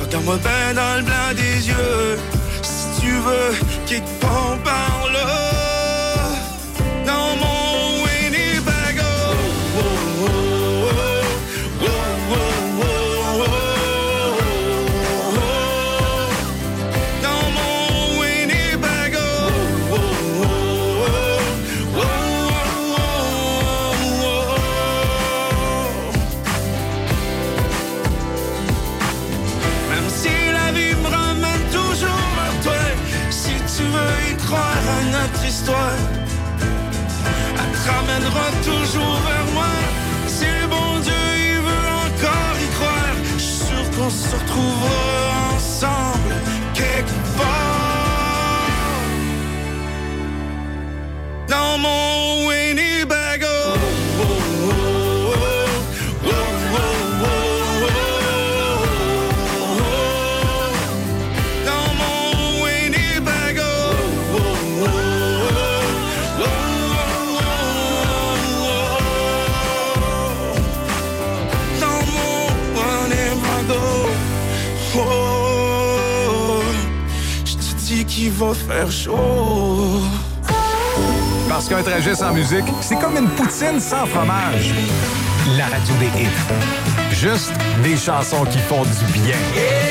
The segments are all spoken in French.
regarde-moi bien dans le blanc des yeux. Si tu veux, quelque part par là, dans mon Winnebago. Oh, oh, oh, oh, oh, oh, oh, oh, oh. Dans mon Winnebago. Oh, oh, oh, oh, oh, oh, oh. Même si la vie me ramène toujours vers toi, si tu veux y croire à notre histoire, elle te ramènera toujours vers moi. Si le bon Dieu il veut encore y croire, je suis sûr qu'on se retrouvera ensemble quelque part dans mon Winnebago. Oh, oh, oh, oh, oh, oh, oh, oh. Dans mon Winnebago. Oh, oh, oh, oh, oh, oh. Dans mon Winnebago. Oh, je te dis qu'il va faire chaud. Parce qu'un trajet sans musique, c'est comme une poutine sans fromage. La radio des hits. Juste des chansons qui font du bien.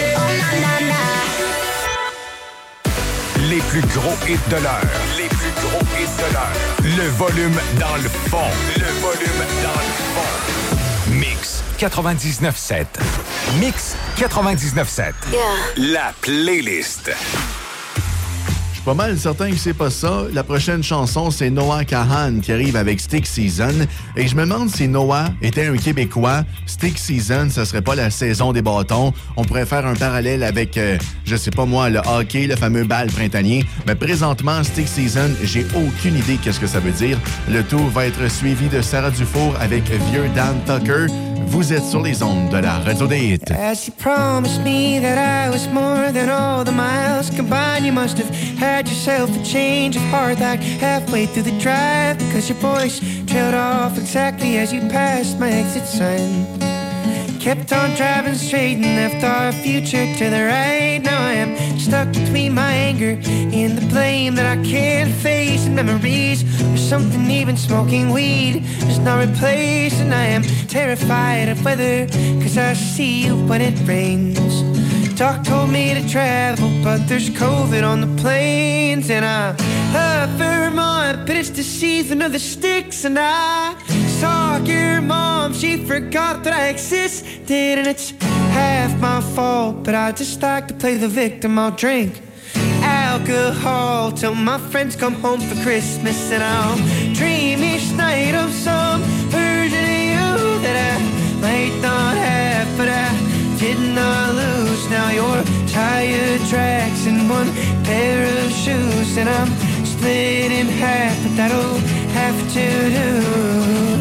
Les plus gros hits de l'heure. Les plus gros hits de l'heure. Le volume dans le fond. Le volume dans le fond. Mix 99.7. Mix 99.7. Yeah. La playlist. Pas mal certain que c'est pas ça. La prochaine chanson, c'est Noah Kahan qui arrive avec Stick Season. Et je me demande si Noah était un Québécois. Stick Season, ça serait pas la saison des bâtons. On pourrait faire un parallèle avec, je sais pas moi, le hockey, le fameux bal printanier. Mais présentement, Stick Season, j'ai aucune idée qu'est-ce que ça veut dire. Le tour va être suivi de Sarah Dufour avec Vieux Dan Tucker. Vous êtes sur les ondes de la radio des hits. As you promised me that I was more than all the miles combined, you must have had yourself a change of heart like halfway through the drive, because your voice trailed off exactly as you passed my exit sign. Kept on driving straight and left our future to the right. Now I am stuck between my anger and the blame that I can't face, and memories or something even smoking weed does not replace. And I am terrified of weather, cause I see you when it rains. Doc told me to travel, but there's COVID on the planes. And I love Vermont, but it's the season of the sticks. And I saw your mom, she forgot that I existed. And it's half my fault, but I just like to play the victim. I'll drink alcohol till my friends come home for Christmas. And I'll dream each night of some version of you that I might not have, but I did not lose. Now your tire tracks in one pair of shoes, and I'm split in half, but that'll have to do.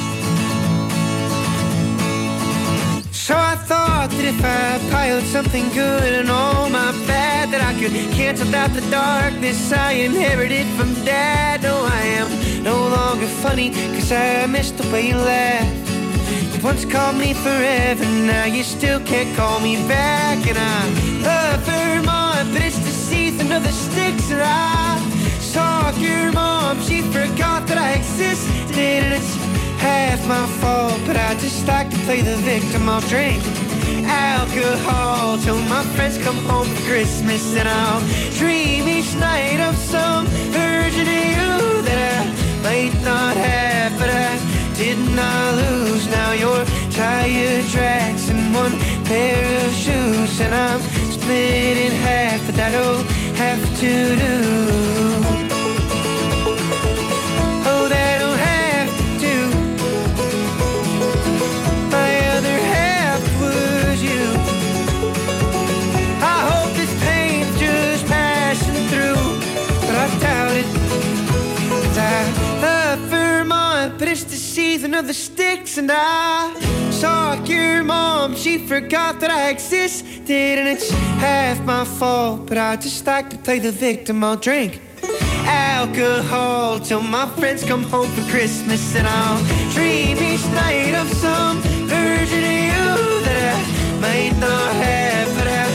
So I thought that if I piled something good and all my bad, that I could cancel out the darkness I inherited from Dad. No, I am no longer funny, cause I missed the way you laughed. Once called me forever, now you still can't call me back. And I love Vermont, but it's the season of the sticks. And I saw your mom, she forgot that I existed. And it's half my fault, but I just like to play the victim. I'll drink alcohol till my friends come home for Christmas. And I'll dream each night of some version of you that I might not have, but I did not lose. Now your tire tracks in one pair of shoes, and I'm split in half, but that'll have to do. Oh, that'll have to do. My other half was you. I hope this pain's just passing through, but I doubt it. 'Cause I love Vermont, but it's the season of the sticks. And I saw your mom, she forgot that I existed. And it's half my fault, but I just like to play the victim. I'll drink alcohol till my friends come home for Christmas. And I'll dream each night of some version of you that I might not have, but I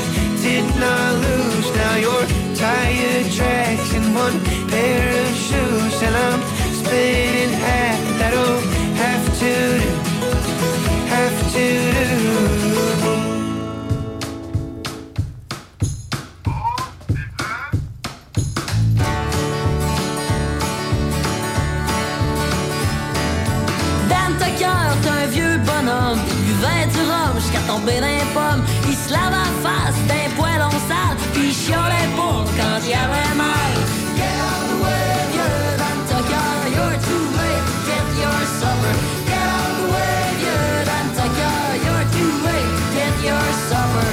bonhomme, il buvait du rhum jusqu'à tomber dans les pommes. Il se lave la face d'un poêlon sale, puis il chiolait pas quand il avait mal. Get out of the way, vieux Nantucket, you're too late to get your supper. Get out of the way, vieux Nantucket, you're too late to get your supper.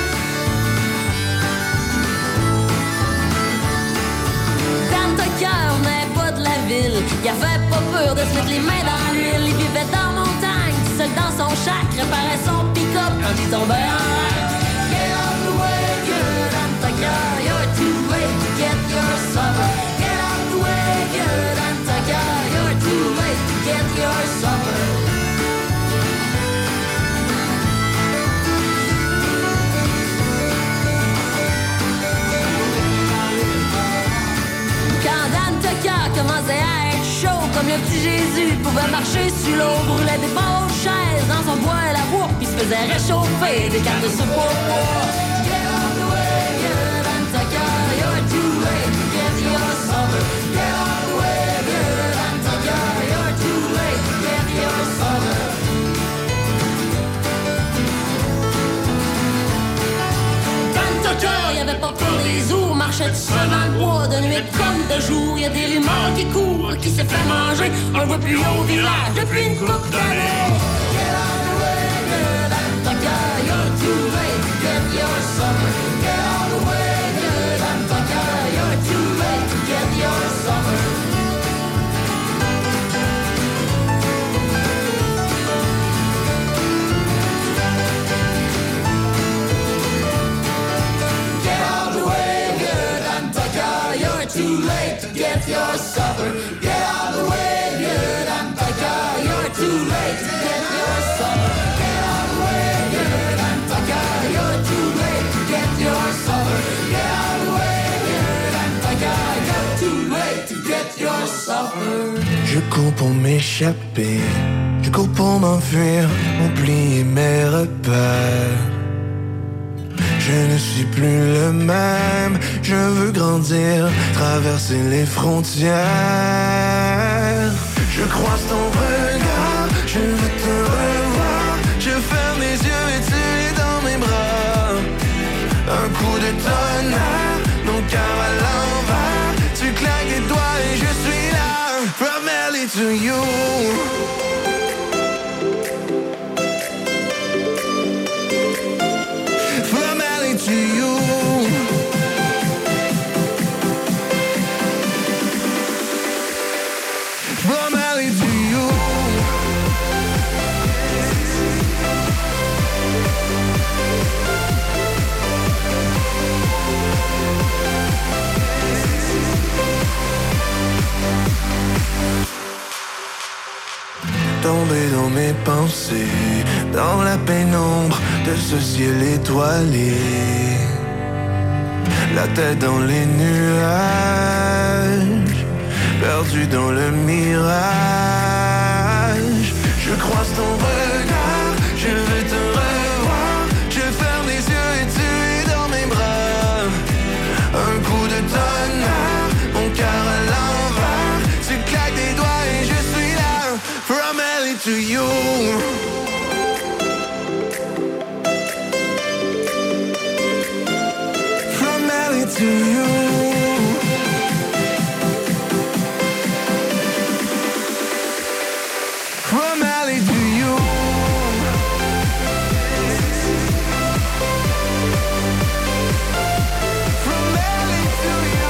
Nantucket n'est pas de la ville, il avait pas peur de se mettre les mains dans l'huile. Il vivait dans la montagne, seul dans son shack, réparait son pick-up quand il tombait en l'air. Get out of the way, vieux Nantucket, you're too late to get your supper. Get out of the way, vieux Nantucket, you're too late to get your supper. Quand Nantucket commençait à être chaud, comme le petit Jésus pouvait marcher sur l'eau, brûlait des bonnes chaises dans son bois à la boue, puis se faisait réchauffer des cartes de soupe au bois. Get out of the way, vieux Nantucket, you're too late to get your supper. Get out of the way, vieux Nantucket, you're too late to get your supper. Nantucket, y'avait pas peur des ours, marchait tout seul dans le bois, de nuit comme de jour. Y'a des rumeurs qui courent, qui s'est fait manger, on le voit plus au village depuis une couple d'années. Get out of the way, vieux Nantucket, you're too late to get your supper. Get out of the way, vieux Nantucket, you're too late to get your supper. Get out of the way, vieux Nantucket, you're too late to get your supper. Get out of the way, vieux Nantucket, you're too late to get your supper. Get out of the way, vieux Nantucket, you're too late to get your supper. Get out of the way, vieux Nantucket, you're too late to get your supper. Je cours pour m'échapper, je cours pour m'enfuir, oublier mes repères. Je ne suis plus le même, je veux grandir, traverser les frontières. Je croise ton regard, je veux te revoir. Je ferme les yeux et tu es dans mes bras. Un coup de tonnerre, mon cœur à l'envers. Tu claques les doigts et je suis là. From LA to you. To you. From LA to you. Tomber dans mes pensées, dans la pénombre de ce ciel étoilé, la tête dans les nuages, perdu dans le mirage. Je croise ton regard, je veux te revoir. Je ferme les yeux et tu es dans mes bras. Un coup de tonnerre, mon cœur à l'envers. Tu claques des doigts et je suis là. From LA to you. From LA to you. From LA to you. From LA to you.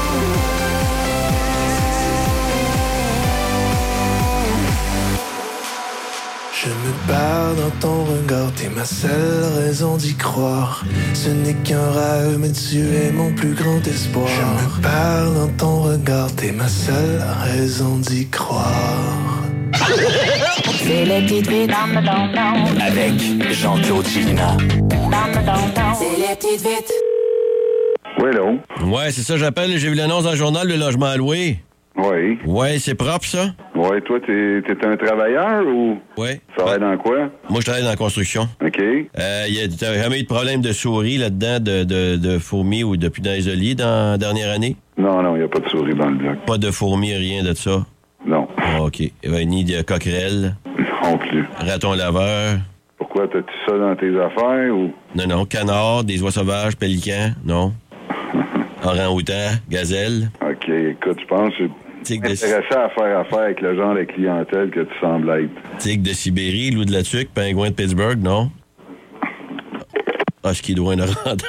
Je me perds dans ton regard, t'es ma seule raison d'y croire. Ce n'est qu'un rêve, mais tu es mon plus grand espoir. Je me perds dans ton regard, t'es ma seule raison d'y croire. C'est les petites vites Avec Jean-Claude Chilina. C'est les petites vites. Oui, là. Ouais, c'est ça, j'appelle. J'ai vu l'annonce dans le journal, le logement à louer. Oui. Ouais, c'est propre, ça? Oui, toi, t'es un travailleur ou... Oui. Ça va dans quoi? Moi, je travaille dans la construction. OK. T'as jamais eu de problème de souris là-dedans, de fourmis ou de punaise-de-lit dans la dernière année? Non, il n'y a pas de souris dans le bloc. Pas de fourmis, rien de ça? Non. Ah, OK. Ni de coquerelles? Non plus. Raton laveur? Pourquoi, t'as-tu ça dans tes affaires ou... Non. Canard, des oies sauvages, pélicans? Non. Orang-outan, gazelle? OK, écoute, je pense que je suis intéressé à faire affaire avec le genre de clientèle que tu sembles être. Tigre de Sibérie, loup de la Tuque, pingouin de Pittsburgh, non? Skidouin de Randa.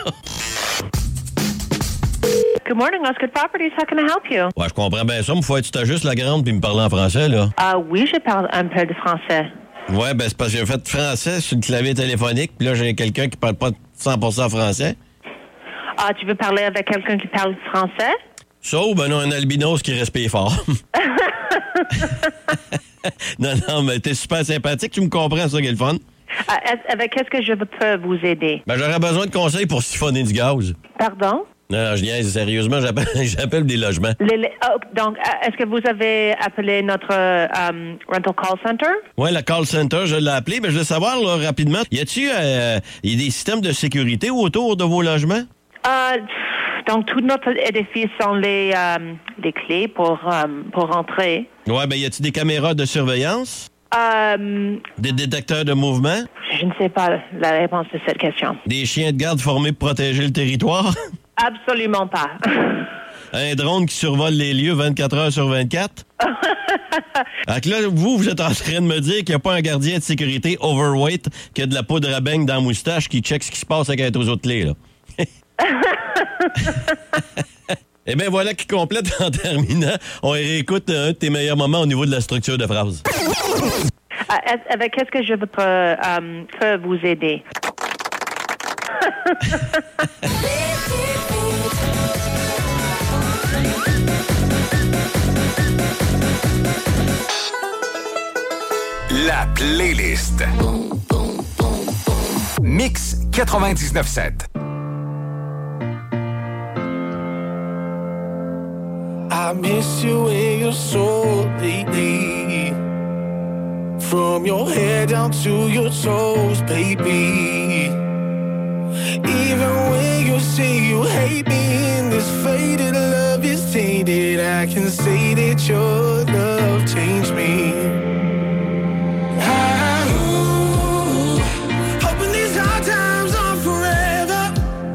Good morning, Osgood Properties. How can I help you? Ouais, je comprends bien ça, mais faut être juste la grande puis me parler en français, là. Oui, je parle un peu de français. Ouais, ben c'est parce que j'ai fait français sur le clavier téléphonique, puis là, j'ai quelqu'un qui parle pas 100% français. Ah, tu veux parler avec quelqu'un qui parle français? Ça ou ben non, un albinos qui respire fort. Non, mais t'es super sympathique, tu me comprends, ça qui est le fun. Avec qu'est-ce que je peux vous aider? Ben j'aurais besoin de conseils pour siphonner du gaz. Pardon? Non, je niaise, sérieusement, j'appelle des logements. Donc, est-ce que vous avez appelé notre rental call center? Oui, le call center, je l'ai appelé, mais je veux savoir là, rapidement, y a-t-il des systèmes de sécurité autour de vos logements? Donc, tout notre édifice ont les clés pour entrer. Ouais, ben y a-t-il des caméras de surveillance? Des détecteurs de mouvement? Je ne sais pas la réponse de cette question. Des chiens de garde formés pour protéger le territoire? Absolument pas. Un drone qui survole les lieux 24 heures sur 24? Donc là, vous êtes en train de me dire qu'il n'y a pas un gardien de sécurité overweight qui a de la poudre à beigne dans la moustache qui check ce qui se passe avec les autres clés, là. Eh bien, voilà qui complète en terminant. On réécoute un de tes meilleurs moments au niveau de la structure de phrase. Avec qu'est-ce que je peux vous aider? La playlist. Mix 99.7. I miss you in your soul lately. From your head down to your toes, baby. Even when you say you hate me and this faded love is tainted, I can say that your love changed me. Hoping these hard times are forever.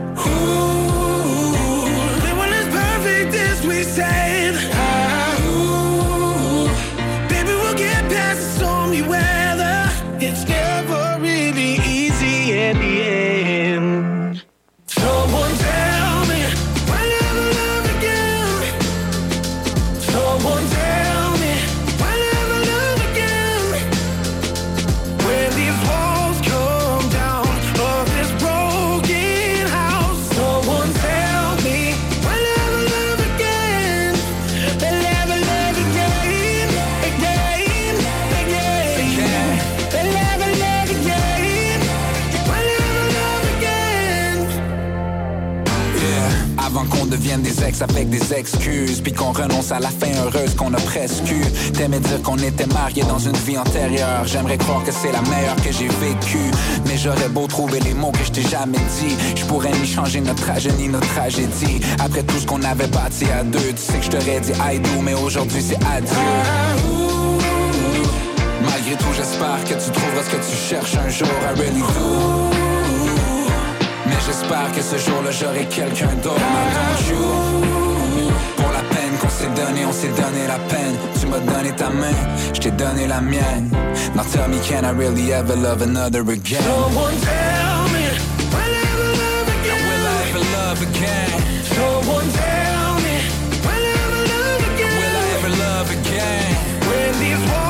They weren't as perfect as we said. Baby, we'll get past the stormy weather. It's never really easy at the end. Someone tell me we'll never love again. Someone tell me we'll never love again. When these walls come down of this broken house, someone tell me we'll never love again. We'll never love again, again, again. We'll never love again. We'll never love again. Avant qu'on devienne des ex avec des excuses, puis qu'on renonce à la fin heureuse qu'on a presque eue. T'aimais dire qu'on était mariés dans une vie antérieure. J'aimerais croire que c'est la meilleure que j'ai vécue, mais j'aurais beau trouver les mots que je t'ai jamais dit, je pourrais ni changer notre trajet ni notre tragédie. Après tout ce qu'on avait bâti à deux, tu sais que je t'aurais dit I do, mais aujourd'hui c'est adieu. Malgré tout, j'espère que tu trouveras ce que tu cherches un jour. I really do. Mais j'espère que ce jour-là j'aurai quelqu'un d'autre. I don't you. Pour la peine qu'on s'est donné, on s'est donné la peine. Tu m'as donné ta main, je t'ai donné la mienne. Now tell me, can I really ever love another again? Someone tell me we'll never love again. Will I ever love again? Someone tell me we'll never love again. Will I ever love again? When these walls